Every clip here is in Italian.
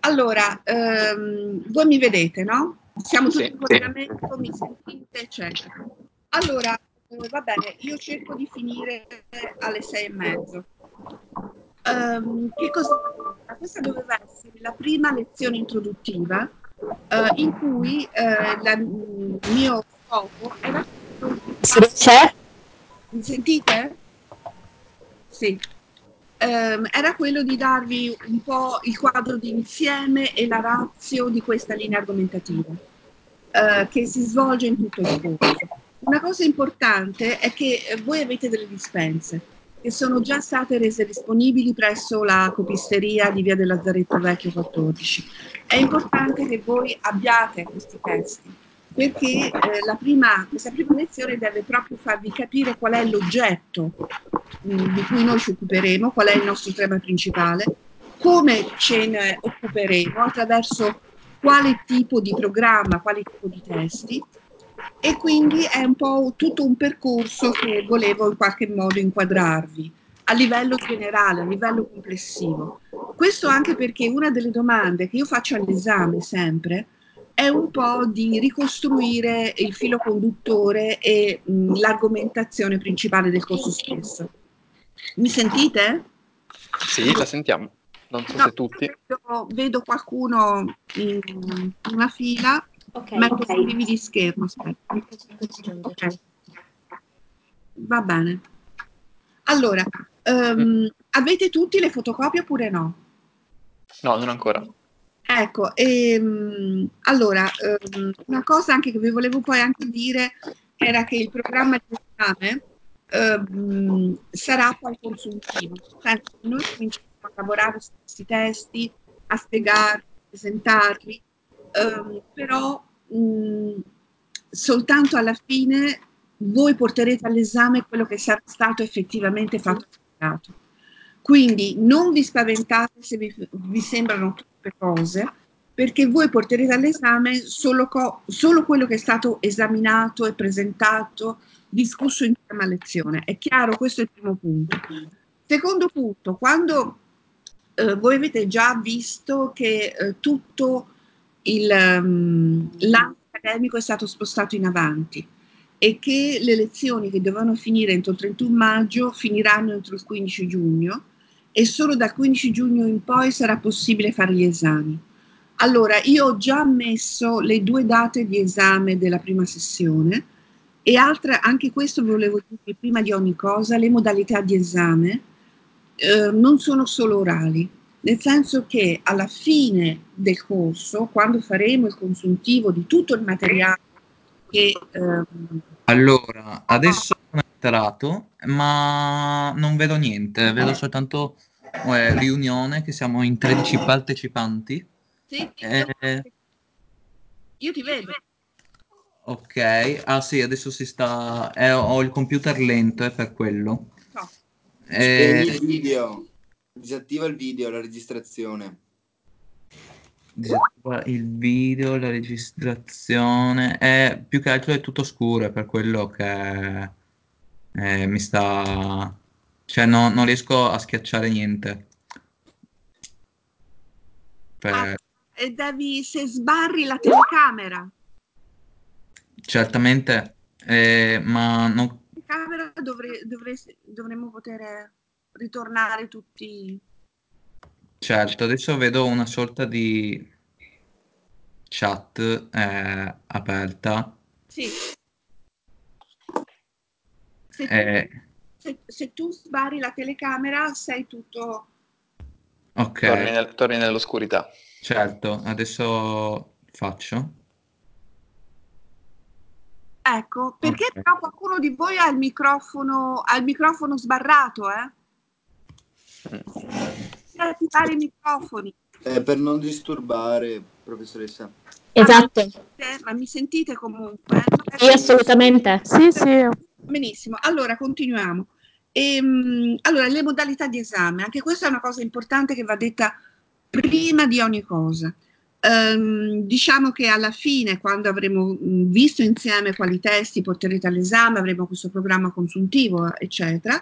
Allora, voi mi vedete, no? Siamo tutti Sì. in collegamento, mi sentite, eccetera. Allora, va bene, io cerco di finire alle 6:30. Che cosa? Questa doveva essere la prima lezione introduttiva in cui il mio scopo era quello di C'è? mi sentite? Sì. Era quello di darvi un po' il quadro di insieme e la ratio di questa linea argomentativa che si svolge in tutto il corso. Una cosa importante è che voi avete delle dispense che sono già state rese disponibili presso la copisteria di Via del Lazzaretto Vecchio 14. È importante che voi abbiate questi testi perché questa prima lezione deve proprio farvi capire qual è l'oggetto di cui noi ci occuperemo, qual è il nostro tema principale, come ce ne occuperemo, attraverso quale tipo di programma, quale tipo di testi, e quindi è un po' tutto un percorso che volevo in qualche modo inquadrarvi a livello generale, a livello complessivo. Questo anche perché una delle domande che io faccio all'esame sempre è un po' di ricostruire il filo conduttore e l'argomentazione principale del corso stesso. Mi sentite? Sì, la sentiamo. Non so No, se tutti. vedo qualcuno in una fila, metto condividi di schermo. Aspetta. Ok, va bene. Allora, avete tutti le fotocopie oppure no? No, non ancora. Ecco, allora, una cosa anche che vi volevo poi anche dire era che il programma di esame sarà poi consultivo, nel senso che noi cominciamo a lavorare su questi testi, a spiegarli, a presentarli, però soltanto alla fine voi porterete all'esame quello che sarà stato effettivamente fatto. Quindi non vi spaventate se vi sembrano tutte cose, perché voi porterete all'esame solo quello che è stato esaminato e presentato, discusso in tema lezione. È chiaro? Questo è il primo punto. Secondo punto, quando voi avete già visto che tutto l'anno accademico è stato spostato in avanti e che le lezioni che dovevano finire entro il 31 maggio finiranno entro il 15 giugno e solo dal 15 giugno in poi sarà possibile fare gli esami. Allora, io ho già messo le 2 date di esame della prima sessione e anche questo volevo dire prima di ogni cosa, le modalità di esame non sono solo orali, nel senso che alla fine del corso, quando faremo il consuntivo di tutto il materiale che... Allora, adesso sono entrato, ma non vedo niente, vedo soltanto riunione che siamo in 13 partecipanti. sì, io ti vedo. Ok, ah sì, adesso si sta... ho il computer lento, è per quello. No. Spegni il video, disattiva il video, la registrazione. Disattiva il video, la registrazione, più che altro è tutto scuro, è per quello che mi sta... Cioè non riesco a schiacciare niente. Per- E se sbarri la telecamera, Certamente, ma non... dovremmo poter ritornare tutti. Certo, adesso vedo una sorta di chat aperta. Sì, se tu, eh, se tu sbarri la telecamera sei tutto. ok, Torni nell'oscurità. certo, adesso faccio. Ecco, perché Ok. però qualcuno di voi ha il microfono sbarrato, eh? Per attivare i microfoni. Per non disturbare, professoressa. Esatto, Ma mi sentite comunque? sì, assolutamente. Sì, sì. Benissimo, allora continuiamo. Allora, le modalità di esame, anche questa è una cosa importante che va detta prima di ogni cosa. Diciamo che alla fine, quando avremo visto insieme quali testi porterete all'esame, avremo questo programma consuntivo, eccetera,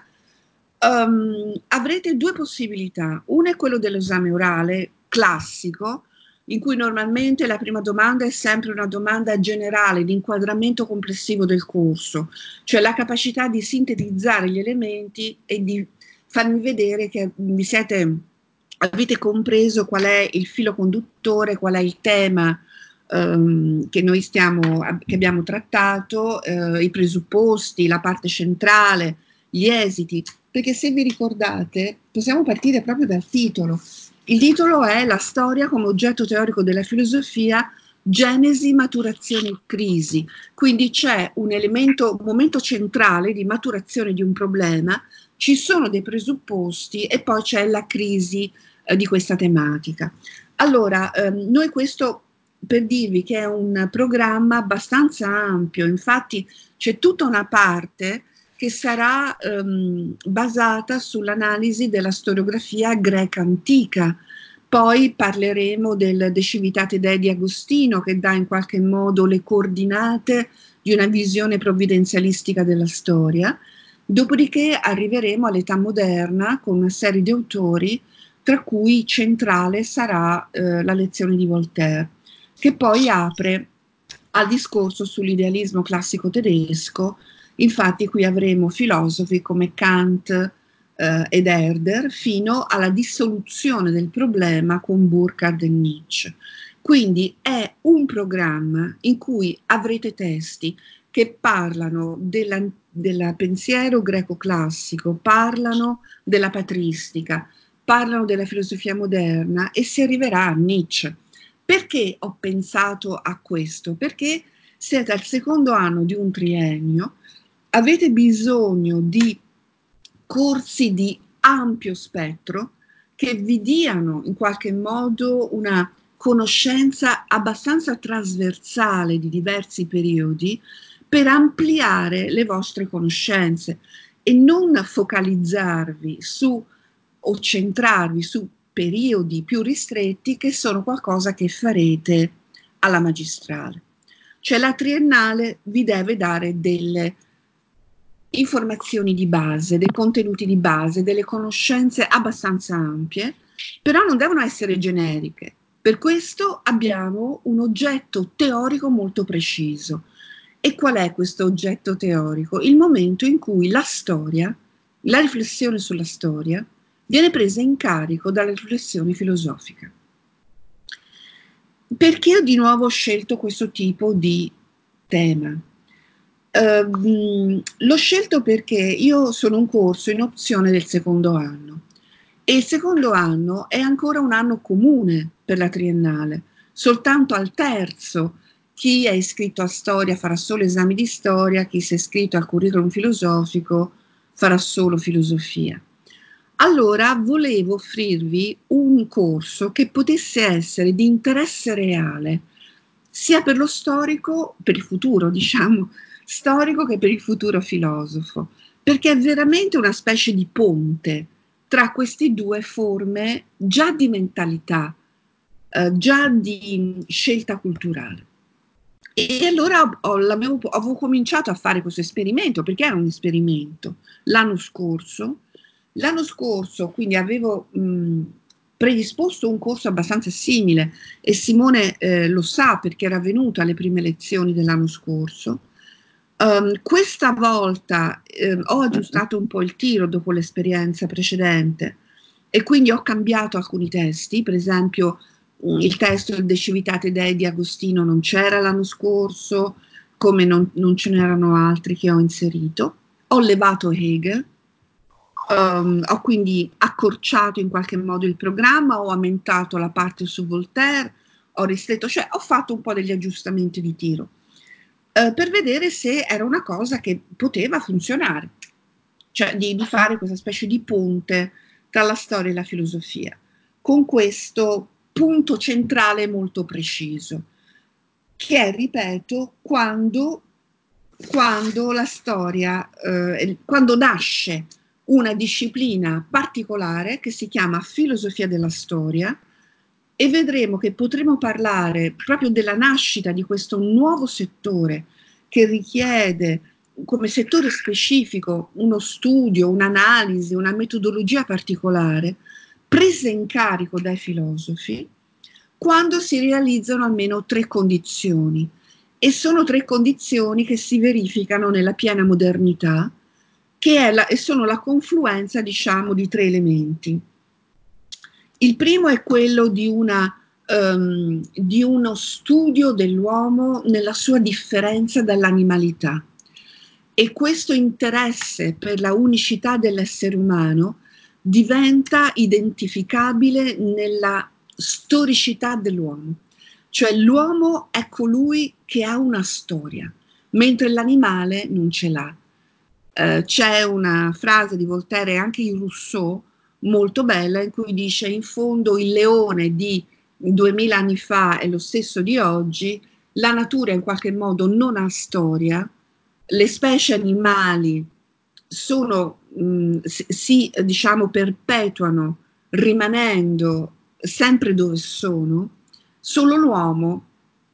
avrete 2 possibilità. Una è quello dell'esame orale classico, in cui normalmente la prima domanda è sempre una domanda generale, di inquadramento complessivo del corso, cioè la capacità di sintetizzare gli elementi e di farmi vedere che avete compreso qual è il filo conduttore, qual è il tema che abbiamo trattato, i presupposti, la parte centrale, gli esiti, perché se vi ricordate possiamo partire proprio dal titolo. Il titolo è La storia come oggetto teorico della filosofia, genesi, maturazione e crisi. Quindi c'è un momento centrale di maturazione di un problema, ci sono dei presupposti e poi c'è la crisi di questa tematica. Allora, noi questo per dirvi che è un programma abbastanza ampio, infatti c'è tutta una parte che sarà basata sull'analisi della storiografia greca antica. Poi parleremo del De Civitate Dei di Agostino, che dà in qualche modo le coordinate di una visione provvidenzialistica della storia. Dopodiché arriveremo all'età moderna con una serie di autori, tra cui centrale sarà la lezione di Voltaire, che poi apre al discorso sull'idealismo classico tedesco. Infatti qui avremo filosofi come Kant ed Herder, fino alla dissoluzione del problema con Burckhardt e Nietzsche. Quindi è un programma in cui avrete testi che parlano del pensiero greco classico, parlano della patristica, parlano della filosofia moderna e si arriverà a Nietzsche. Perché ho pensato a questo? Perché siete al secondo anno di un triennio, avete bisogno di corsi di ampio spettro che vi diano in qualche modo una conoscenza abbastanza trasversale di diversi periodi per ampliare le vostre conoscenze e non focalizzarvi su o centrarvi su periodi più ristretti che sono qualcosa che farete alla magistrale. Cioè la triennale vi deve dare delle informazioni di base, dei contenuti di base, delle conoscenze abbastanza ampie, però non devono essere generiche. Per questo abbiamo un oggetto teorico molto preciso. E qual è questo oggetto teorico? Il momento in cui la storia, la riflessione sulla storia, viene presa in carico dalla riflessione filosofica. Perché di nuovo ho scelto questo tipo di tema? L'ho scelto perché io sono un corso in opzione del secondo anno e il secondo anno è ancora un anno comune per la triennale, soltanto al terzo chi è iscritto a storia farà solo esami di storia, chi si è iscritto al curriculum filosofico farà solo filosofia. Allora volevo offrirvi un corso che potesse essere di interesse reale, sia per lo storico, per il futuro, diciamo, storico che per il futuro filosofo, perché è veramente una specie di ponte tra queste due forme già di mentalità, già di scelta culturale. E allora avevo cominciato a fare questo esperimento, perché era un esperimento, l'anno scorso. L'anno scorso quindi avevo predisposto un corso abbastanza simile e Simone lo sa perché era venuta alle prime lezioni dell'anno scorso. Questa volta ho aggiustato un po' il tiro dopo l'esperienza precedente e quindi ho cambiato alcuni testi, per esempio il testo del De Civitate Dei di Agostino non c'era l'anno scorso, come non ce n'erano altri che ho inserito. Ho levato Hegel, ho quindi accorciato in qualche modo il programma, ho aumentato la parte su Voltaire, ho ristretto, cioè ho fatto un po' degli aggiustamenti di tiro per vedere se era una cosa che poteva funzionare, cioè di fare questa specie di ponte tra la storia e la filosofia, con questo punto centrale molto preciso, che è, ripeto, quando la storia, quando nasce una disciplina particolare che si chiama filosofia della storia, e vedremo che potremo parlare proprio della nascita di questo nuovo settore che richiede come settore specifico uno studio, un'analisi, una metodologia particolare presa in carico dai filosofi, quando si realizzano almeno 3 condizioni, e sono 3 condizioni che si verificano nella piena modernità, e sono la confluenza, diciamo, di 3 elementi. Il primo è quello di uno studio dell'uomo nella sua differenza dall'animalità, e questo interesse per la unicità dell'essere umano diventa identificabile nella storicità dell'uomo, cioè l'uomo è colui che ha una storia, mentre l'animale non ce l'ha. C'è una frase di Voltaire e anche di Rousseau molto bella in cui dice: in fondo il leone di 2000 anni fa è lo stesso di oggi, la natura in qualche modo non ha storia, le specie animali diciamo, perpetuano rimanendo sempre dove sono, solo l'uomo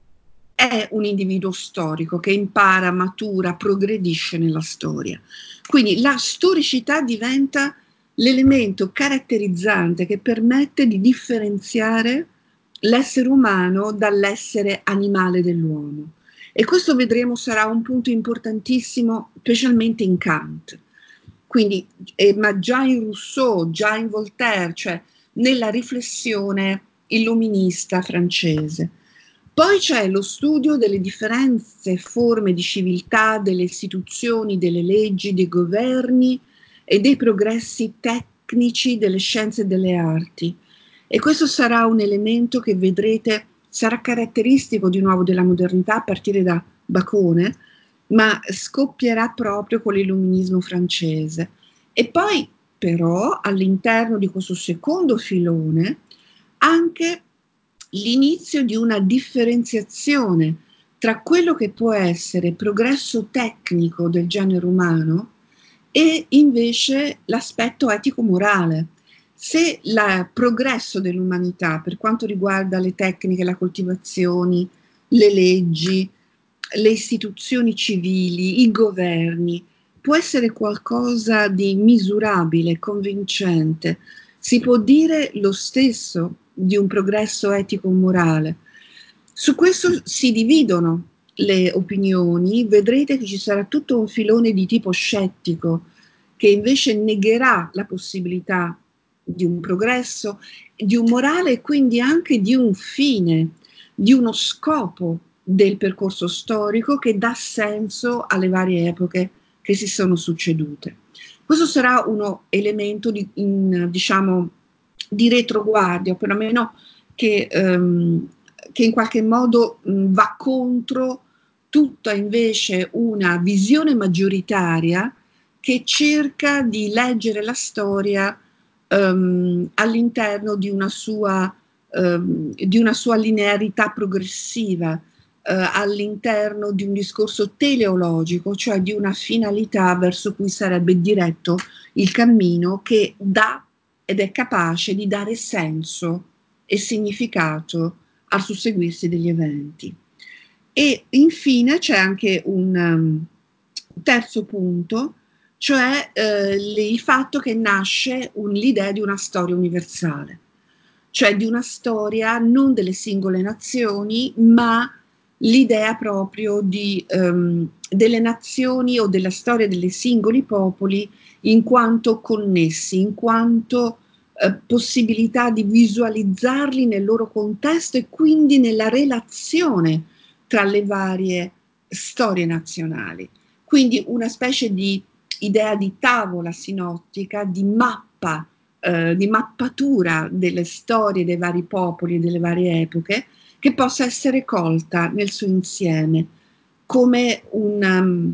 è un individuo storico che impara, matura, progredisce nella storia. Quindi la storicità diventa l'elemento caratterizzante che permette di differenziare l'essere umano dall'essere animale dell'uomo. E questo vedremo sarà un punto importantissimo, specialmente in Kant. Quindi, ma già in Rousseau, già in Voltaire, cioè nella riflessione illuminista francese. Poi c'è lo studio delle differenze forme di civiltà, delle istituzioni, delle leggi, dei governi e dei progressi tecnici delle scienze e delle arti. E questo sarà un elemento che vedrete sarà caratteristico di nuovo della modernità a partire da Bacone, ma scoppierà proprio con l'illuminismo francese. E poi però all'interno di questo secondo filone anche l'inizio di una differenziazione tra quello che può essere progresso tecnico del genere umano e invece l'aspetto etico-morale. Se il progresso dell'umanità per quanto riguarda le tecniche, le coltivazioni, le leggi, le istituzioni civili, i governi, può essere qualcosa di misurabile, convincente, si può dire lo stesso di un progresso etico-morale. Su questo si dividono le opinioni, vedrete che ci sarà tutto un filone di tipo scettico che invece negherà la possibilità di un progresso, di un morale e quindi anche di un fine, di uno scopo del percorso storico che dà senso alle varie epoche che si sono succedute. Questo sarà uno elemento diciamo, di retroguardia, perlomeno che in qualche modo va contro tutta invece una visione maggioritaria che cerca di leggere la storia all'interno di una sua linearità progressiva, all'interno di un discorso teleologico, cioè di una finalità verso cui sarebbe diretto il cammino che dà ed è capace di dare senso e significato al susseguirsi degli eventi. E infine c'è anche un terzo punto, cioè il fatto che nasce l'idea di una storia universale, cioè di una storia non delle singole nazioni, ma l'idea proprio delle nazioni o della storia dei singoli popoli in quanto connessi, in quanto possibilità di visualizzarli nel loro contesto e quindi nella relazione tra le varie storie nazionali. Quindi una specie di idea di tavola sinottica, di mappatura delle storie dei vari popoli e delle varie epoche, che possa essere colta nel suo insieme come il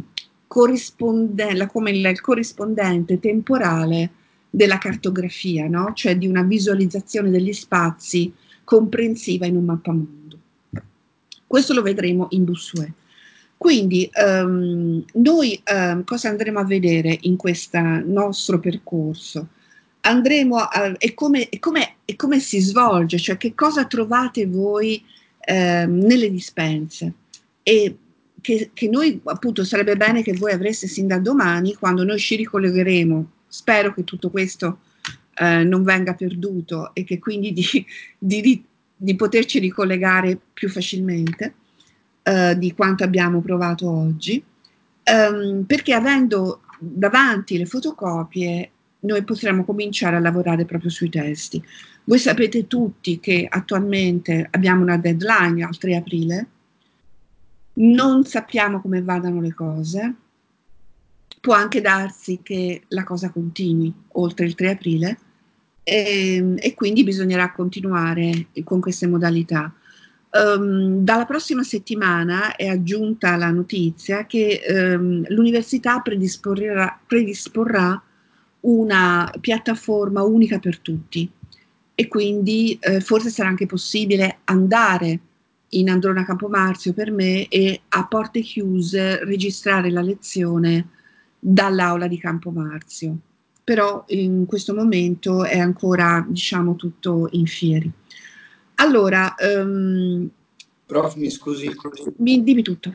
corrispondente temporale della cartografia, no? Cioè di una visualizzazione degli spazi comprensiva in un mappamondo. Questo lo vedremo in Bossuet. Quindi noi cosa andremo a vedere in questo nostro percorso? Andremo e come si svolge, cioè che cosa trovate voi nelle dispense, e che noi appunto sarebbe bene che voi avreste sin da domani, quando noi ci ricollegheremo. Spero che tutto questo non venga perduto e che quindi di di poterci ricollegare più facilmente di quanto abbiamo provato oggi, perché avendo davanti le fotocopie noi potremo cominciare a lavorare proprio sui testi. Voi sapete tutti che attualmente abbiamo una deadline al 3 aprile, non sappiamo come vadano le cose, può anche darsi che la cosa continui oltre il 3 aprile e quindi bisognerà continuare con queste modalità. Dalla prossima settimana è aggiunta la notizia che l'università predisporrà una piattaforma unica per tutti e quindi forse sarà anche possibile andare in Androna Campomarzio per me e a porte chiuse registrare la lezione dall'aula di Campomarzio. Però in questo momento è ancora, diciamo, tutto in fieri. Allora, Prof, mi scusi. Dimmi tutto.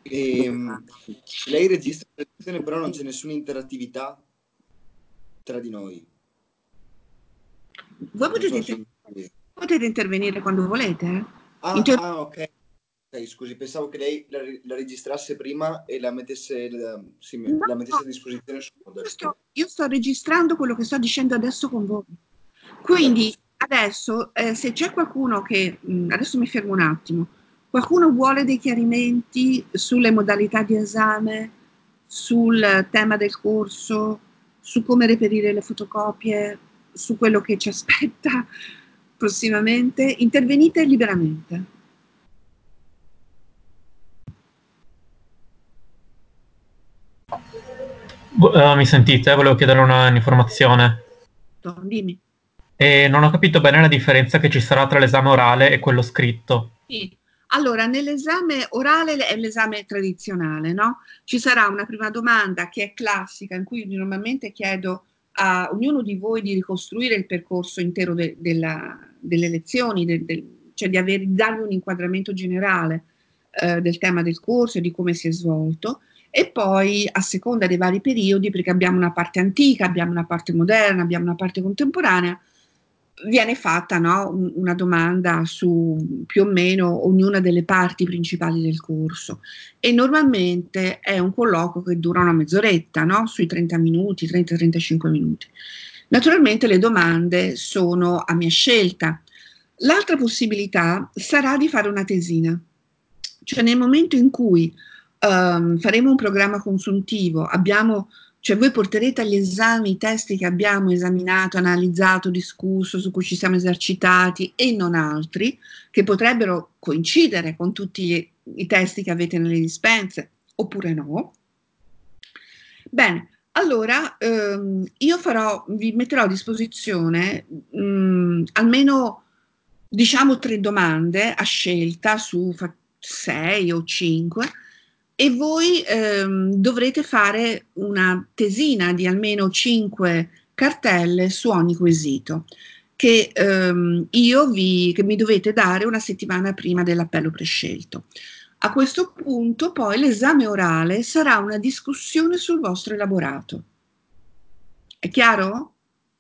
Lei registra la lezione, però non c'è nessuna interattività tra di noi. Voi potete intervenire quando volete. Ok. Scusi, pensavo che lei la registrasse prima e la mettesse a disposizione sul modello. Io sto registrando quello che sto dicendo adesso con voi. Quindi adesso, se c'è qualcuno che, adesso mi fermo un attimo, qualcuno vuole dei chiarimenti sulle modalità di esame, sul tema del corso, su come reperire le fotocopie, su quello che ci aspetta prossimamente, intervenite liberamente. Mi sentite? Volevo chiedere un'informazione. Dimmi. E non ho capito bene la differenza che ci sarà tra l'esame orale e quello scritto. Sì. Allora, nell'esame orale è l'esame tradizionale, no? Ci sarà una prima domanda che è classica, in cui normalmente chiedo a ognuno di voi di ricostruire il percorso intero delle lezioni, cioè di darvi un inquadramento generale del tema del corso e di come si è svolto. E poi, a seconda dei vari periodi, perché abbiamo una parte antica, abbiamo una parte moderna, abbiamo una parte contemporanea, viene fatta, no, una domanda su più o meno ognuna delle parti principali del corso e normalmente è un colloquio che dura una mezz'oretta, no? Sui 30 minuti, 30-35 minuti. Naturalmente le domande sono a mia scelta. L'altra possibilità sarà di fare una tesina, cioè nel momento in cui faremo un programma consuntivo, cioè voi porterete agli esami i testi che abbiamo esaminato, analizzato, discusso, su cui ci siamo esercitati e non altri, che potrebbero coincidere con tutti i testi che avete nelle dispense, oppure no. Bene, allora io vi metterò a disposizione almeno, diciamo, 3 domande a scelta su 6 o 5 e voi dovrete fare una tesina di almeno 5 cartelle su ogni quesito che mi dovete dare una settimana prima dell'appello prescelto. A questo punto poi l'esame orale sarà una discussione sul vostro elaborato. È chiaro?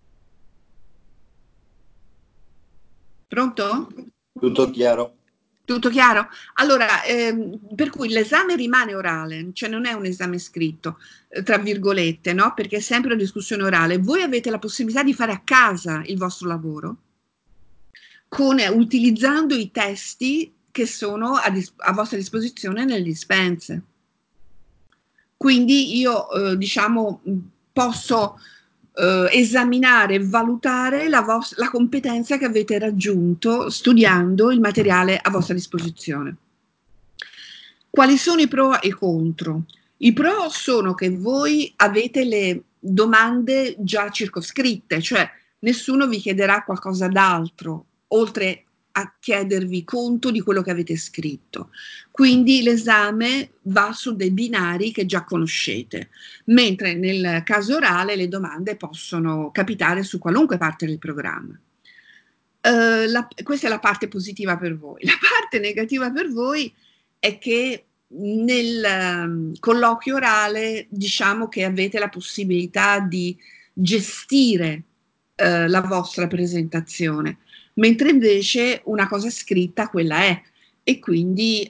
Pronto? Tutto chiaro. Tutto chiaro? Allora, per cui l'esame rimane orale, cioè non è un esame scritto, tra virgolette, no? Perché è sempre una discussione orale. Voi avete la possibilità di fare a casa il vostro lavoro, utilizzando i testi che sono a vostra disposizione nelle dispense. Quindi io, diciamo, posso esaminare e valutare la competenza che avete raggiunto studiando il materiale a vostra disposizione. Quali sono i pro e i contro? I pro sono che voi avete le domande già circoscritte, cioè nessuno vi chiederà qualcosa d'altro, oltre a chiedervi conto di quello che avete scritto. Quindi l'esame va su dei binari che già conoscete, mentre nel caso orale le domande possono capitare su qualunque parte del programma. Questa è la parte positiva per voi. La parte negativa per voi è che nel colloquio orale diciamo che avete la possibilità di gestire la vostra presentazione, mentre invece una cosa scritta quella è. E quindi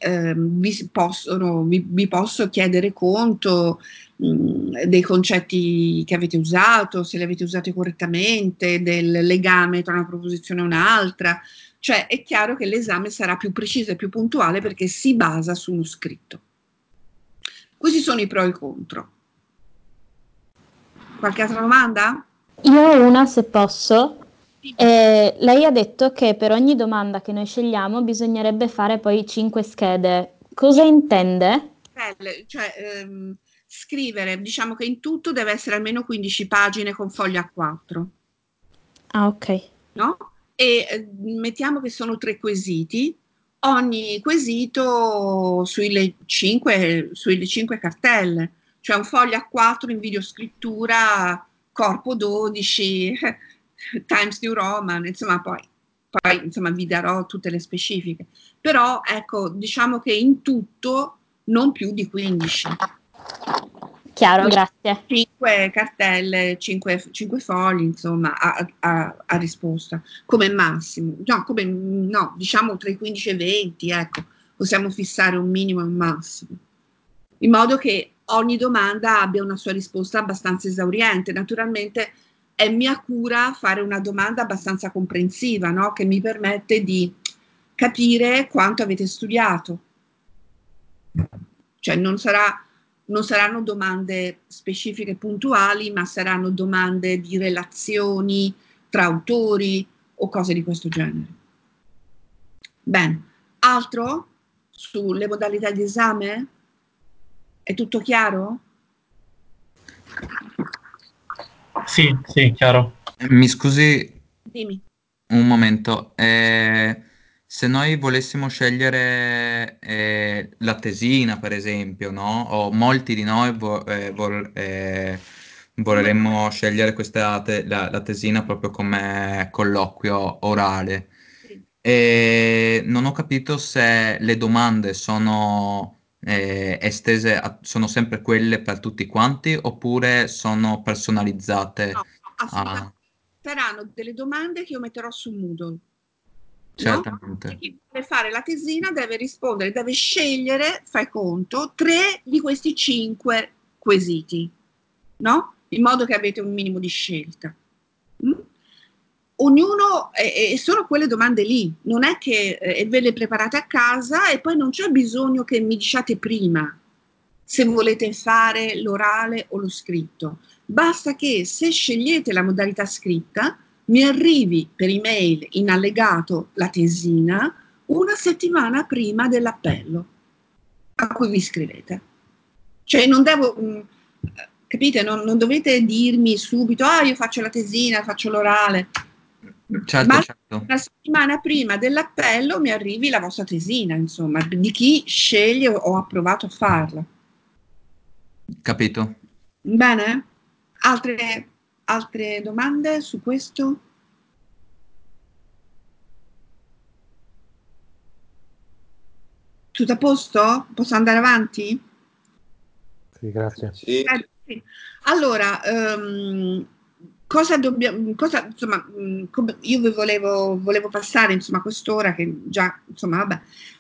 vi posso chiedere conto dei concetti che avete usato, se li avete usati correttamente, del legame tra una proposizione e un'altra. Cioè è chiaro che l'esame sarà più preciso e più puntuale perché si basa su uno scritto. Questi sono i pro e i contro. Qualche altra domanda? Io ho una, se posso. Lei ha detto che per ogni domanda che noi scegliamo bisognerebbe fare poi 5 schede. Cosa intende? Cioè, scrivere, diciamo che in tutto deve essere almeno 15 pagine con fogli A4. Ah, ok. No? E mettiamo che sono 3 quesiti, ogni quesito sulle 5 cartelle, cioè un foglio A4 in videoscrittura, corpo 12, Times New Roman, insomma poi insomma, vi darò tutte le specifiche. Però ecco, diciamo che in tutto non più di 15. Chiaro, grazie. 5 cartelle, 5 fogli, insomma, a risposta, come massimo. No, diciamo tra i 15 e i 20, ecco, possiamo fissare un minimo e un massimo, in modo che ogni domanda abbia una sua risposta abbastanza esauriente. Naturalmente è mia cura fare una domanda abbastanza comprensiva, no? Che mi permette di capire quanto avete studiato. Cioè non saranno domande specifiche e puntuali, ma saranno domande di relazioni tra autori o cose di questo genere. Bene, altro sulle modalità di esame? È tutto chiaro? Sì, chiaro. Mi scusi Dimmi. un momento, se noi volessimo scegliere la tesina, per esempio, no? O molti di noi vorremmo scegliere la tesina proprio come colloquio orale. Sì. E non ho capito se le domande sono estese, sono sempre quelle per tutti quanti oppure sono personalizzate No, assolutamente. a... Saranno delle domande che io metterò su Moodle. No? E Certamente. chi vuole fare la tesina deve rispondere, deve scegliere, fai conto, 3 di questi 5 quesiti, no? In modo che avete un minimo di scelta. Mm? Ognuno, e sono quelle domande lì, non è che ve le preparate a casa e poi non c'è bisogno che mi diciate prima se volete fare l'orale o lo scritto. Basta che se scegliete la modalità scritta, mi arrivi per email in allegato la tesina una settimana prima dell'appello a cui vi iscrivete. Cioè non devo, capite, non dovete dirmi subito, io faccio la tesina, faccio l'orale. Certo, Ma certo. una settimana prima dell'appello mi arrivi la vostra tesina, insomma, di chi sceglie o ha approvato a farla. Capito. Bene? Altre domande su questo? Tutto a posto? Posso andare avanti? Sì, grazie. Sì. Sì. Allora, cosa dobbiamo, insomma, io vi volevo passare, insomma, quest'ora che già, insomma, vabbè,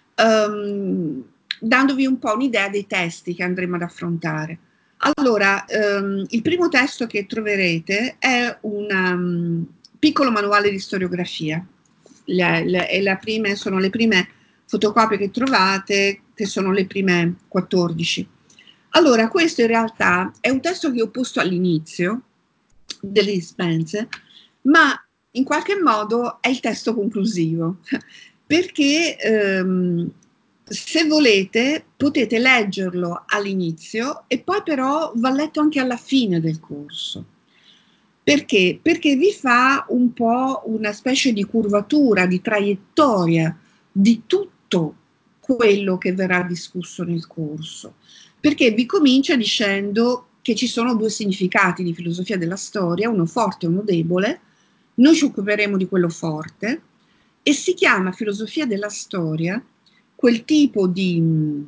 dandovi un po' un'idea dei testi che andremo ad affrontare. Allora, il primo testo che troverete è un piccolo manuale di storiografia. Sono le prime fotocopie che trovate, che sono le prime 14. Allora, questo in realtà è un testo che ho posto all'inizio delle dispense, ma in qualche modo è il testo conclusivo, perché se volete potete leggerlo all'inizio e poi però va letto anche alla fine del corso. Perché? Perché vi fa un po' una specie di curvatura, di traiettoria di tutto quello che verrà discusso nel corso. Perché vi comincia dicendo che ci sono 2 significati di filosofia della storia, uno forte e uno debole. Noi ci occuperemo di quello forte e si chiama filosofia della storia quel tipo di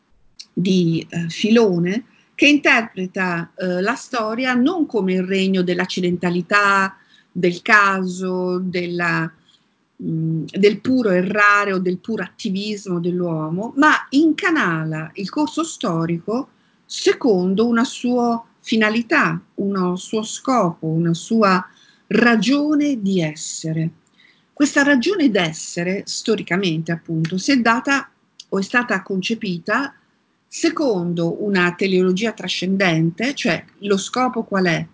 filone che interpreta la storia non come il regno dell'accidentalità, del caso, del puro errare o del puro attivismo dell'uomo, ma incanala il corso storico secondo una sua finalità, uno suo scopo, una sua ragione di essere. Questa ragione d'essere, storicamente appunto, si è data o è stata concepita secondo una teleologia trascendente, cioè lo scopo qual è?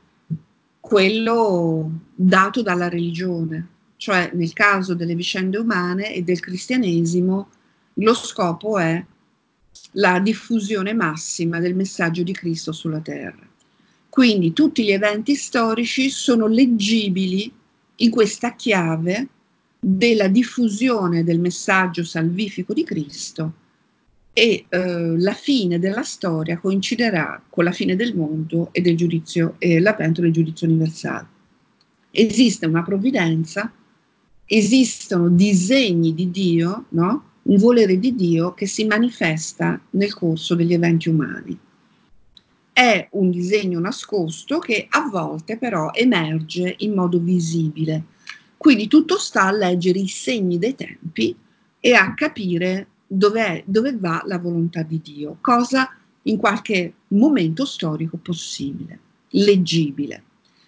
Quello dato dalla religione, cioè nel caso delle vicende umane e del cristianesimo lo scopo è la diffusione massima del messaggio di Cristo sulla terra. Quindi tutti gli eventi storici sono leggibili in questa chiave della diffusione del messaggio salvifico di Cristo e la fine della storia coinciderà con la fine del mondo e del giudizio e l'avvento del giudizio universale. Esiste una provvidenza, esistono disegni di Dio, no? Un volere di Dio che si manifesta nel corso degli eventi umani. È un disegno nascosto che a volte però emerge in modo visibile. Quindi tutto sta a leggere i segni dei tempi e a capire dove va la volontà di Dio, cosa in qualche momento storico possibile, leggibile.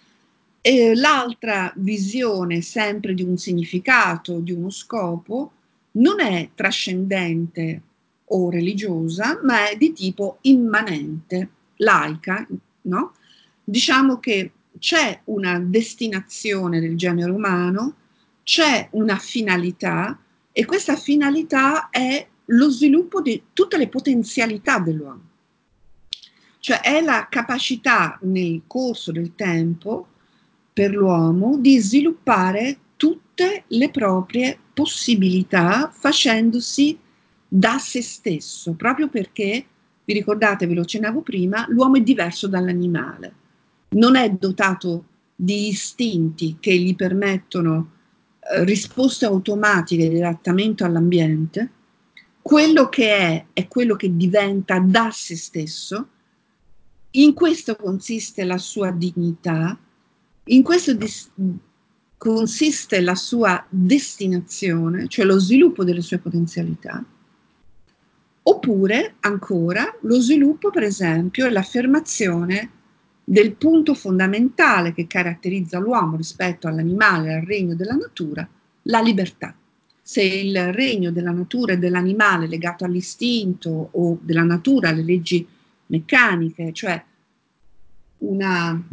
E l'altra visione sempre di un significato, di uno scopo, non è trascendente o religiosa, ma è di tipo immanente, laica, no? Diciamo che c'è una destinazione del genere umano, c'è una finalità e questa finalità è lo sviluppo di tutte le potenzialità dell'uomo. Cioè è la capacità nel corso del tempo per l'uomo di sviluppare tutte le proprie possibilità facendosi da se stesso, proprio perché, vi ricordate, ve lo accennavo prima, l'uomo è diverso dall'animale, non è dotato di istinti che gli permettono risposte automatiche di adattamento all'ambiente. Quello che è quello che diventa da se stesso. In questo consiste la sua dignità, in questo consiste la sua destinazione, cioè lo sviluppo delle sue potenzialità, oppure ancora lo sviluppo, per esempio, e l'affermazione del punto fondamentale che caratterizza l'uomo rispetto all'animale, al regno della natura, la libertà. Se il regno della natura e dell'animale è legato all'istinto o della natura alle leggi meccaniche, cioè una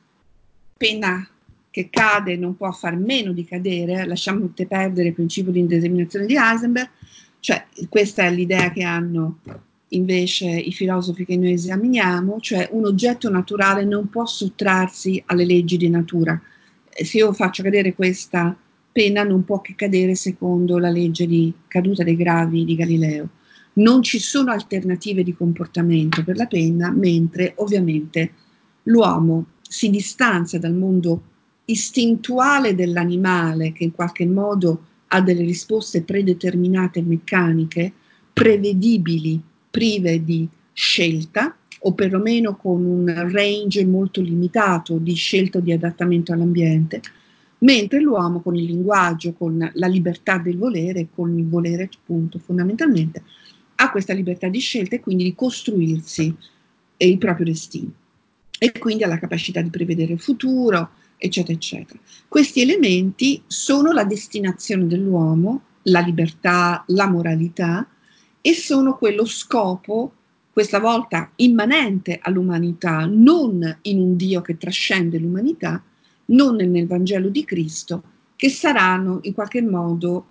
penna che cade non può far meno di cadere, lasciamo perdere il principio di indeterminazione di Heisenberg, cioè questa è l'idea che hanno invece i filosofi che noi esaminiamo, cioè un oggetto naturale non può sottrarsi alle leggi di natura. Se io faccio cadere questa penna non può che cadere secondo la legge di caduta dei gravi di Galileo. Non ci sono alternative di comportamento per la penna, mentre ovviamente l'uomo si distanzia dal mondo istintuale dell'animale che in qualche modo ha delle risposte predeterminate meccaniche, prevedibili, prive di scelta o perlomeno con un range molto limitato di scelta o di adattamento all'ambiente, mentre l'uomo con il linguaggio, con la libertà del volere, con il volere appunto fondamentalmente, ha questa libertà di scelta e quindi di costruirsi il proprio destino e quindi ha la capacità di prevedere il futuro, eccetera, eccetera. Questi elementi sono la destinazione dell'uomo, la libertà, la moralità, e sono quello scopo, questa volta immanente all'umanità, non in un Dio che trascende l'umanità, non nel Vangelo di Cristo, che saranno in qualche modo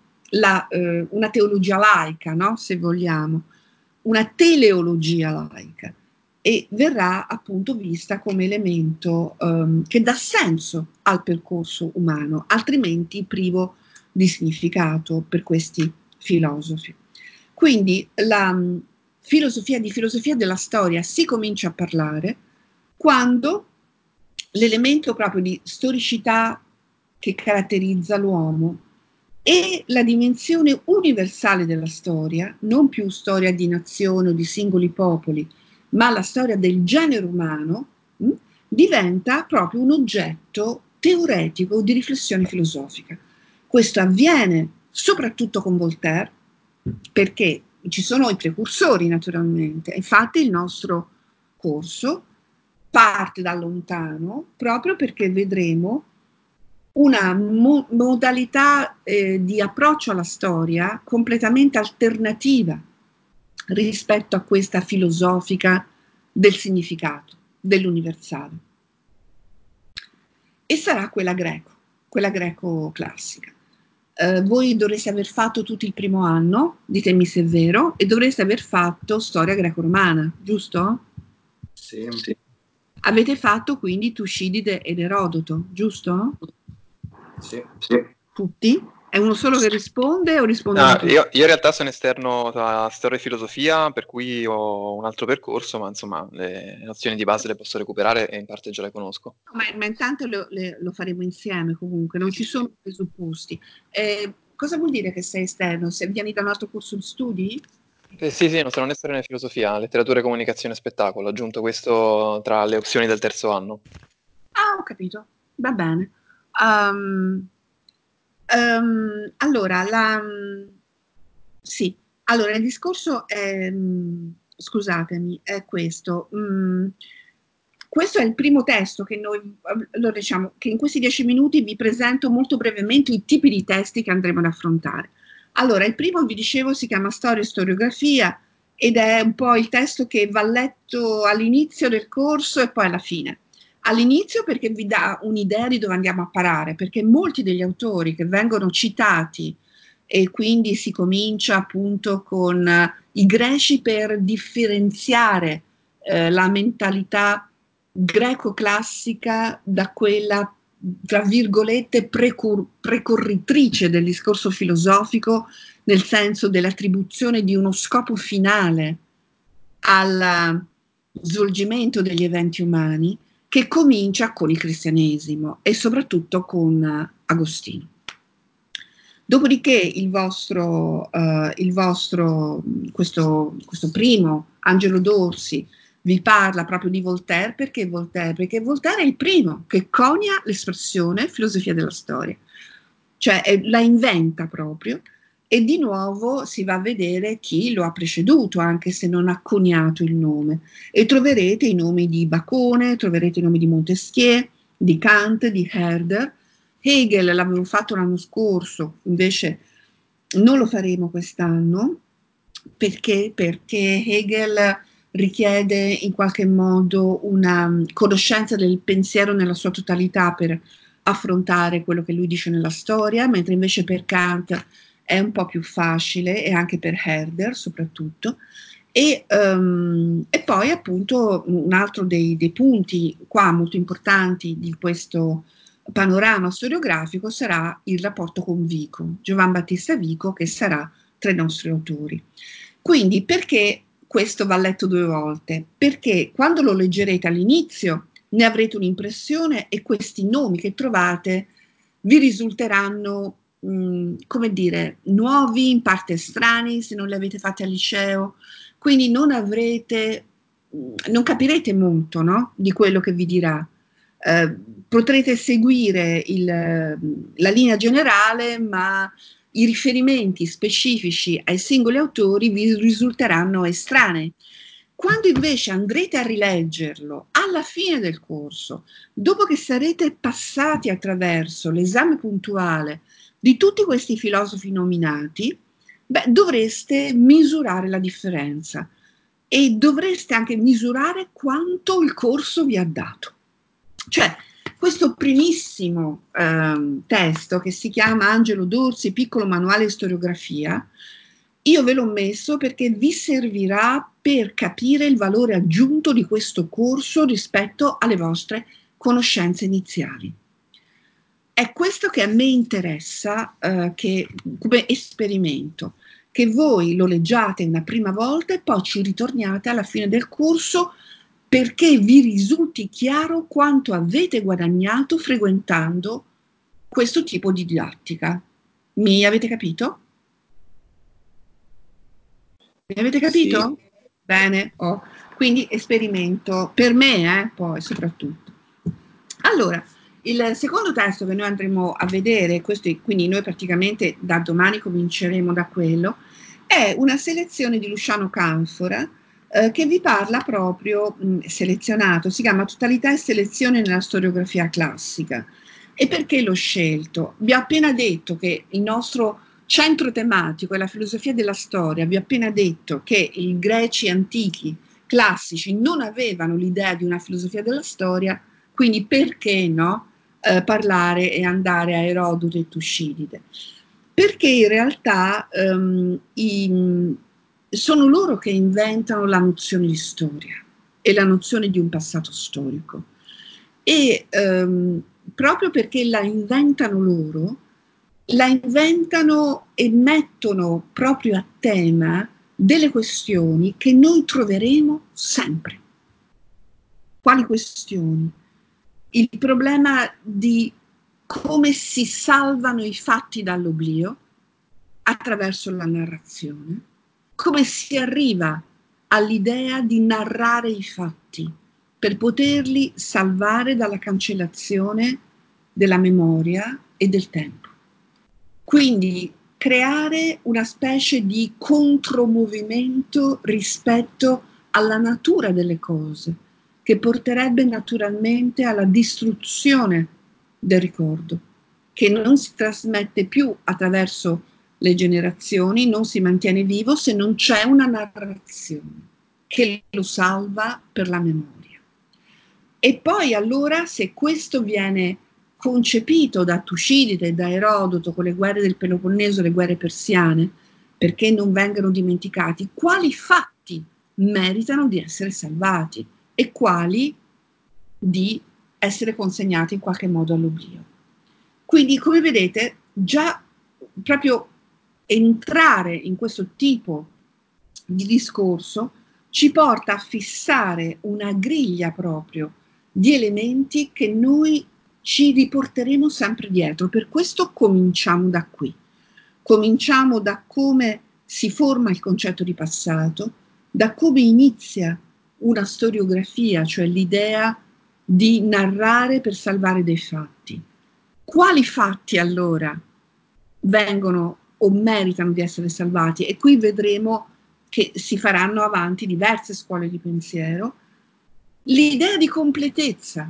una teologia laica, no? Se vogliamo, una teleologia laica, e verrà appunto vista come elemento che dà senso al percorso umano, altrimenti privo di significato per questi filosofi. Quindi la filosofia della storia si comincia a parlare quando l'elemento proprio di storicità che caratterizza l'uomo e la dimensione universale della storia, non più storia di nazione o di singoli popoli, ma la storia del genere umano, diventa proprio un oggetto teoretico di riflessione filosofica. Questo avviene soprattutto con Voltaire, perché ci sono i precursori naturalmente. Infatti il nostro corso parte da lontano proprio perché vedremo una modalità di approccio alla storia completamente alternativa rispetto a questa filosofica del significato, dell'universale. E sarà quella greco classica. Voi dovreste aver fatto tutto il primo anno, ditemi se è vero, e dovreste aver fatto storia greco-romana, giusto? Sì. Avete fatto quindi Tucidide ed Erodoto, giusto? Sì. Tutti? È uno solo che risponde o rispondono tutti? Io in realtà sono esterno a storia e filosofia, per cui ho un altro percorso, ma insomma le nozioni di base le posso recuperare e in parte già le conosco. Ma intanto lo faremo insieme comunque, non ci sono presupposti. Cosa vuol dire che sei esterno? Se vieni da un altro corso di studi? Sì, non sono un esterno in filosofia, letteratura, comunicazione e spettacolo. Ho aggiunto questo tra le opzioni del terzo anno. Ah, ho capito, va bene. Allora, sì, allora il discorso è, scusatemi, è questo. Questo è il primo testo che noi, allora diciamo che in questi 10 minuti vi presento molto brevemente i tipi di testi che andremo ad affrontare. Allora, il primo, vi dicevo, si chiama Storia e Storiografia ed è un po' il testo che va letto all'inizio del corso e poi alla fine. All'inizio perché vi dà un'idea di dove andiamo a parare, perché molti degli autori che vengono citati e quindi si comincia appunto con i greci per differenziare la mentalità greco-classica da quella, tra virgolette, precorritrice del discorso filosofico, nel senso dell'attribuzione di uno scopo finale al svolgimento degli eventi umani, che comincia con il cristianesimo e soprattutto con Agostino. Dopodiché questo primo, Angelo Dorsi, vi parla proprio di Voltaire. Perché Voltaire? Perché Voltaire è il primo che conia l'espressione filosofia della storia, cioè la inventa proprio, e di nuovo si va a vedere chi lo ha preceduto, anche se non ha coniato il nome, e troverete i nomi di Bacone, troverete i nomi di Montesquieu, di Kant, di Herder. Hegel l'avevo fatto l'anno scorso, invece non lo faremo quest'anno. Perché? Perché Hegel richiede in qualche modo una conoscenza del pensiero nella sua totalità per affrontare quello che lui dice nella storia, mentre invece per Kant è un po' più facile, e anche per Herder soprattutto. E poi appunto un altro dei punti qua molto importanti di questo panorama storiografico sarà il rapporto con Vico, Giovan Battista Vico, che sarà tra i nostri autori. Quindi perché questo va letto 2 volte? Perché quando lo leggerete all'inizio ne avrete un'impressione e questi nomi che trovate vi risulteranno, come dire, nuovi, in parte strani se non li avete fatti al liceo, quindi non capirete molto, no? Di quello che vi dirà. Potrete seguire la linea generale, ma i riferimenti specifici ai singoli autori vi risulteranno estranei. Quando invece andrete a rileggerlo alla fine del corso, dopo che sarete passati attraverso l'esame puntuale di tutti questi filosofi nominati, dovreste misurare la differenza e dovreste anche misurare quanto il corso vi ha dato. Cioè, questo primissimo testo che si chiama Angelo Dorsi, piccolo manuale di storiografia, io ve l'ho messo perché vi servirà per capire il valore aggiunto di questo corso rispetto alle vostre conoscenze iniziali. È questo che a me interessa come esperimento, che voi lo leggiate una prima volta e poi ci ritorniate alla fine del corso perché vi risulti chiaro quanto avete guadagnato frequentando questo tipo di didattica. Mi avete capito? Mi avete capito? Sì. Bene, quindi esperimento per me, poi soprattutto. Allora, Il secondo testo che noi andremo a vedere, quindi noi praticamente da domani cominceremo da quello, è una selezione di Luciano Canfora che vi parla proprio, selezionato, si chiama Totalità e selezione nella storiografia classica. E perché l'ho scelto? Vi ho appena detto che il nostro centro tematico è la filosofia della storia, vi ho appena detto che i greci antichi classici non avevano l'idea di una filosofia della storia, quindi perché no parlare e andare a Erodoto e Tucidide? Perché in realtà sono loro che inventano la nozione di storia e la nozione di un passato storico. E proprio perché la inventano loro, la inventano e mettono proprio a tema delle questioni che noi troveremo sempre. Quali questioni? Il problema di come si salvano i fatti dall'oblio attraverso la narrazione, come si arriva all'idea di narrare i fatti per poterli salvare dalla cancellazione della memoria e del tempo. Quindi creare una specie di contromovimento rispetto alla natura delle cose, che porterebbe naturalmente alla distruzione del ricordo, che non si trasmette più attraverso le generazioni, non si mantiene vivo se non c'è una narrazione che lo salva per la memoria. E poi allora, se questo viene concepito da Tucidide e da Erodoto con le guerre del Peloponneso, le guerre persiane, perché non vengano dimenticati, quali fatti meritano di essere salvati e quali di essere consegnati in qualche modo all'oblio. Quindi, come vedete, già proprio entrare in questo tipo di discorso ci porta a fissare una griglia proprio di elementi che noi ci riporteremo sempre dietro. Per questo cominciamo da qui. Cominciamo da come si forma il concetto di passato, da come inizia una storiografia, cioè l'idea di narrare per salvare dei fatti. Quali fatti allora vengono o meritano di essere salvati? E qui vedremo che si faranno avanti diverse scuole di pensiero. L'idea di completezza.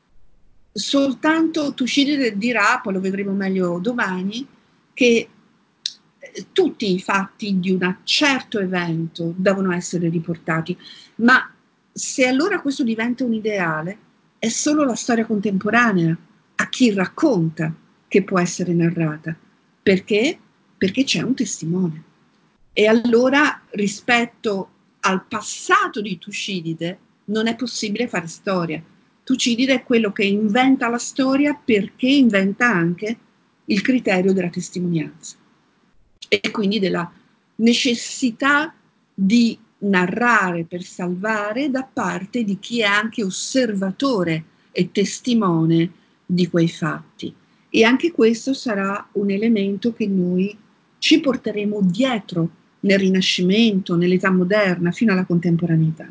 Soltanto Tucidide dirà, poi lo vedremo meglio domani, che tutti i fatti di un certo evento devono essere riportati, ma se allora questo diventa un ideale, è solo la storia contemporanea a chi racconta che può essere narrata. Perché? Perché c'è un testimone. E allora rispetto al passato di Tucidide non è possibile fare storia. Tucidide è quello che inventa la storia perché inventa anche il criterio della testimonianza e quindi della necessità di narrare per salvare da parte di chi è anche osservatore e testimone di quei fatti. E anche questo sarà un elemento che noi ci porteremo dietro nel Rinascimento, nell'età moderna, fino alla contemporaneità.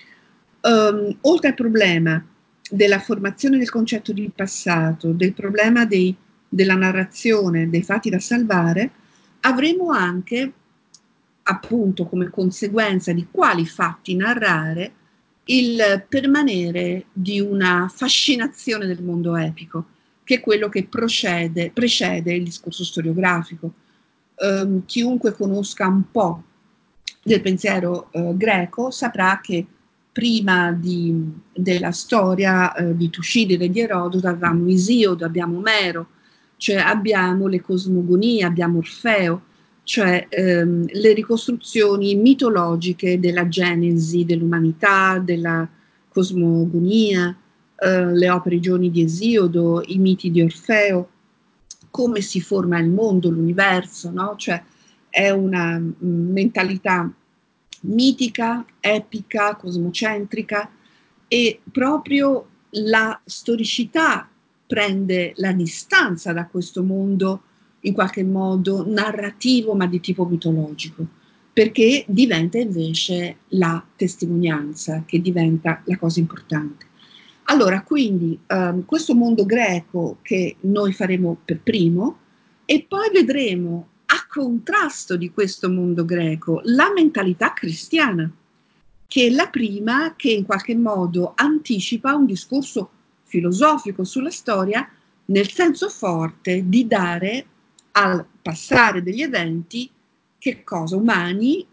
Oltre al problema della formazione del concetto di passato, del problema della narrazione, dei fatti da salvare, avremo anche, appunto, come conseguenza di quali fatti narrare, il permanere di una fascinazione del mondo epico, che è quello che precede il discorso storiografico. Chiunque conosca un po' del pensiero greco saprà che prima della storia di Tucidide e di Erodoto avevamo Esiodo, abbiamo Omero, cioè abbiamo le cosmogonie, abbiamo Orfeo, cioè le ricostruzioni mitologiche della genesi dell'umanità, della cosmogonia, le opere i giorni di Esiodo, i miti di Orfeo, come si forma il mondo, l'universo, no? Cioè è una mentalità mitica, epica, cosmocentrica e proprio la storicità prende la distanza da questo mondo in qualche modo narrativo ma di tipo mitologico, perché diventa invece la testimonianza che diventa la cosa importante. Allora, quindi questo mondo greco che noi faremo per primo, e poi vedremo a contrasto di questo mondo greco la mentalità cristiana, che è la prima che in qualche modo anticipa un discorso filosofico sulla storia, nel senso forte di dare al passare degli eventi che cosa? Umani,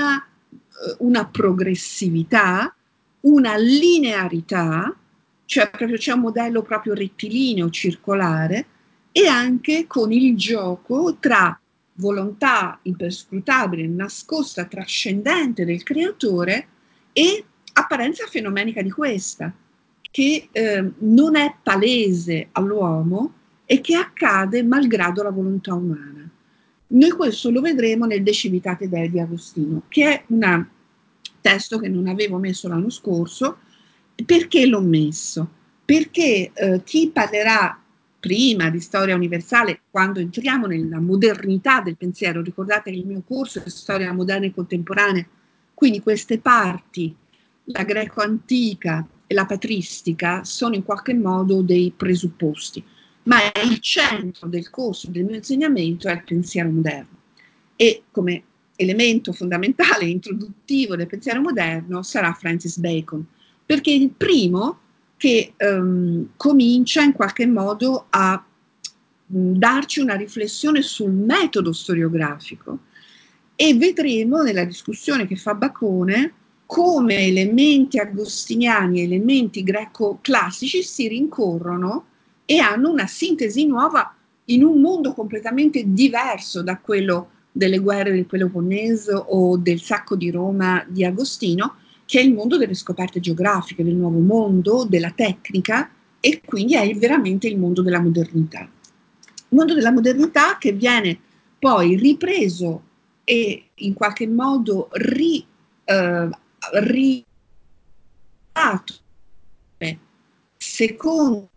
una progressività, una linearità, cioè proprio c'è un modello proprio rettilineo, circolare, e anche con il gioco tra volontà imperscrutabile, nascosta, trascendente del creatore e apparenza fenomenica di questa, che non è palese all'uomo e che accade malgrado la volontà umana. Noi questo lo vedremo nel De Civitate Dei di Agostino, che è un testo che non avevo messo l'anno scorso. Perché l'ho messo? Perché chi parlerà prima di storia universale, quando entriamo nella modernità del pensiero, ricordate che il mio corso è storia moderna e contemporanea, quindi queste parti, la greco-antica e la patristica, sono in qualche modo dei presupposti, ma il centro del corso del mio insegnamento è il pensiero moderno. E come elemento fondamentale, introduttivo del pensiero moderno, sarà Francis Bacon, perché è il primo che comincia in qualche modo a darci una riflessione sul metodo storiografico, e vedremo nella discussione che fa Bacone come elementi agostiniani e elementi greco-classici si rincorrono e hanno una sintesi nuova in un mondo completamente diverso da quello delle guerre del Peloponneso o del sacco di Roma di Agostino, che è il mondo delle scoperte geografiche, del nuovo mondo, della tecnica, e quindi è veramente il mondo della modernità. Il mondo della modernità che viene poi ripreso e in qualche modo secondo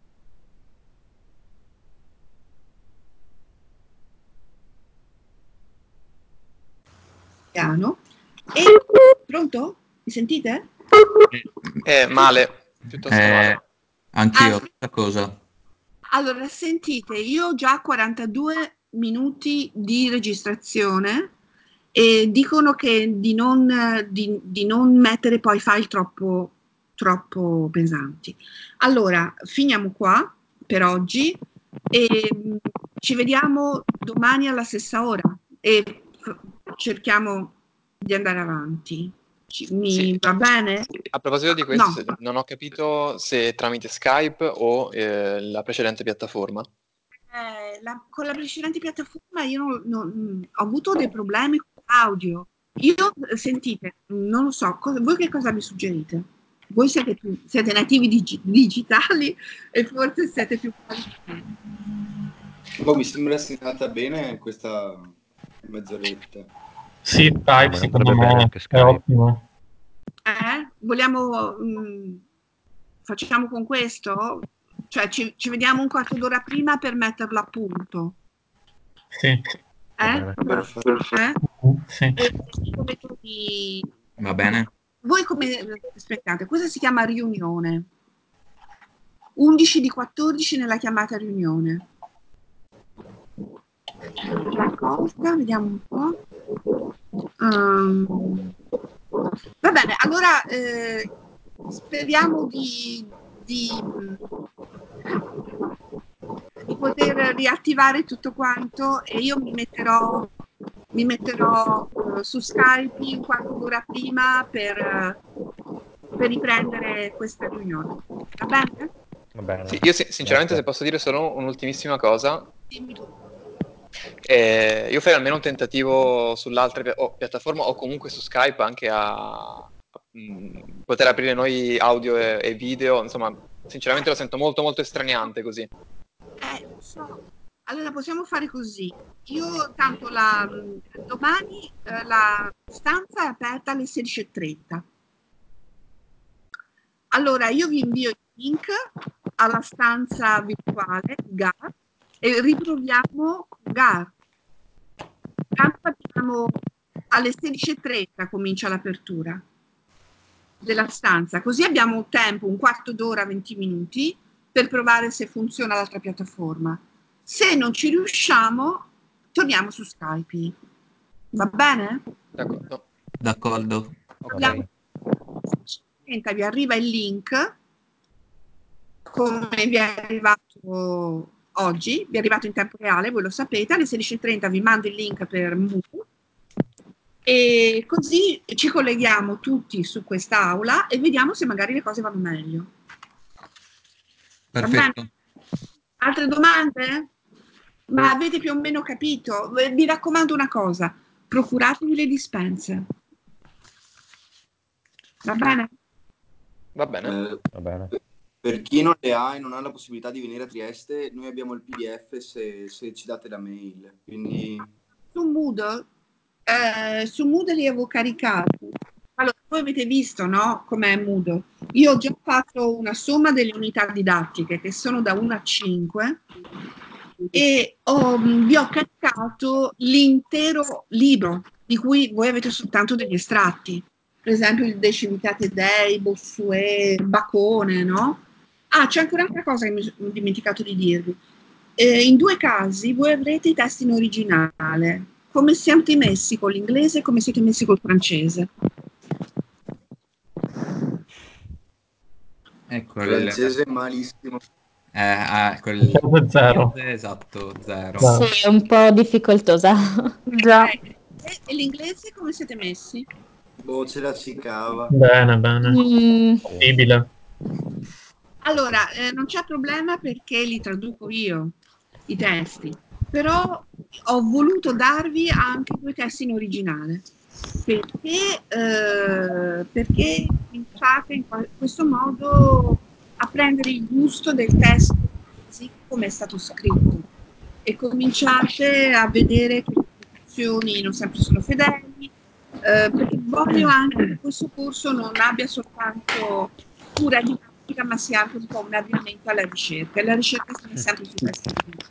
piano. E pronto? Mi sentite? Male, piuttosto male. Anch'io, stessa cosa. Allora, sentite, io ho già 42 minuti di registrazione e dicono che di non mettere poi file troppo pesanti. Allora, finiamo qua per oggi e ci vediamo domani alla stessa ora e cerchiamo di andare avanti. Sì. Va bene? A proposito di questo, No. non ho capito se tramite Skype o la precedente piattaforma. Con la precedente piattaforma io ho avuto dei problemi con l'audio. Io, sentite, non lo so, voi che cosa mi suggerite? Voi siete nativi digitali e forse siete più bravi. Mi sembra sia andata bene questa mezz'oretta. Sì, Skype secondo andrebbe bene me anche è Skype. ottimo. Vogliamo, facciamo con questo? Cioè ci vediamo un quarto d'ora prima per metterlo a punto. Sì. Perfetto. Sì. Va bene? Voi come, aspettate, questa si chiama riunione. 11 di 14 nella chiamata riunione. Raccolta, vediamo un po'. Va bene, allora speriamo di poter riattivare tutto quanto e io mi metterò su Skype un quarto d'ora prima per riprendere questa riunione. Va bene? Va bene. Sì, io sinceramente, Grazie. se posso dire solo un'ultimissima cosa, Dimmi tu. io farei almeno un tentativo sull'altra piattaforma o comunque su Skype anche a poter aprire noi audio e video, insomma, sinceramente lo sento molto molto estraniante così. Lo so. Allora possiamo fare così. Io tanto domani la stanza è aperta alle 16:30. Allora io vi invio il link alla stanza virtuale GAR e riproviamo GAR. Tanto abbiamo alle 16:30 comincia l'apertura. della stanza, così abbiamo tempo, un quarto d'ora, 20 minuti, per provare se funziona l'altra piattaforma. Se non ci riusciamo, torniamo su Skype. Va bene? D'accordo. D'accordo. Ok. Vi arriva il link, come vi è arrivato oggi, vi è arrivato in tempo reale, voi lo sapete, alle 16:30 vi mando il link per Moodle e così ci colleghiamo tutti su quest'aula e vediamo se magari le cose vanno meglio. Va bene? Perfetto. Altre domande? Ma avete più o meno capito? Vi raccomando una cosa, procuratevi le dispense. Va bene? Va bene. Va bene. Per chi non le ha e non ha la possibilità di venire a Trieste, noi abbiamo il PDF se ci date la mail. Quindi Su Moodle li avevo caricati. Allora, voi avete visto, no? Com'è Moodle. Io ho già fatto una somma delle unità didattiche che sono da 1 a 5 e vi ho caricato l'intero libro di cui voi avete soltanto degli estratti. Per esempio il De Civitate Dei, Bossuet, Bacone, no? Ah, c'è anche un'altra cosa che mi ho dimenticato di dirvi. In 2 casi voi avrete i testi in originale, come siete messi con l'inglese e come siete messi col francese. Ecco francese malissimo. Proprio zero. Esatto, zero. No. Sì, è un po' difficoltosa. Già. E l'inglese come siete messi? Boh, ce la si cava. Bene, bene. Mm, Possibile. Allora, non c'è problema perché li traduco io, i testi, però ho voluto darvi anche 2 testi in originale, perché cominciate in questo modo a prendere il gusto del testo così come è stato scritto e cominciate a vedere che le traduzioni non sempre sono fedeli, perché voglio anche che questo corso non abbia soltanto cura didattica, ma sia anche un po' un avviamento alla ricerca. E la ricerca sta sempre su questi punti.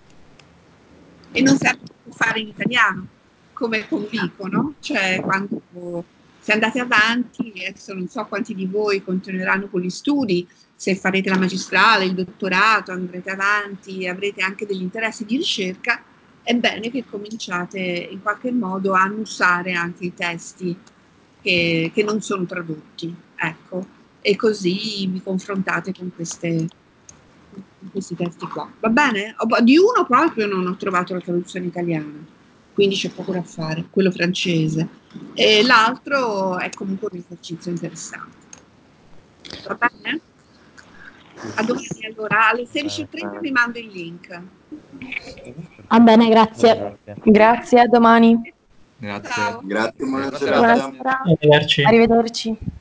E non sempre si può fare in italiano, come condico, no? Cioè, quando se andate avanti, adesso non so quanti di voi continueranno con gli studi, se farete la magistrale, il dottorato, andrete avanti, avrete anche degli interessi di ricerca, è bene che cominciate in qualche modo a annusare anche i testi che non sono tradotti, ecco, e così vi confrontate con questi testi qua. Va bene? Di uno proprio non ho trovato la traduzione italiana, quindi c'è poco da fare, quello francese. E l'altro è comunque un esercizio interessante. Va bene? A domani allora, alle 16:30 vi mando il link. va bene, grazie. Grazie, a domani. Grazie. Ciao. Grazie, buona Buona serata. Buona serata. Arrivederci. Arrivederci.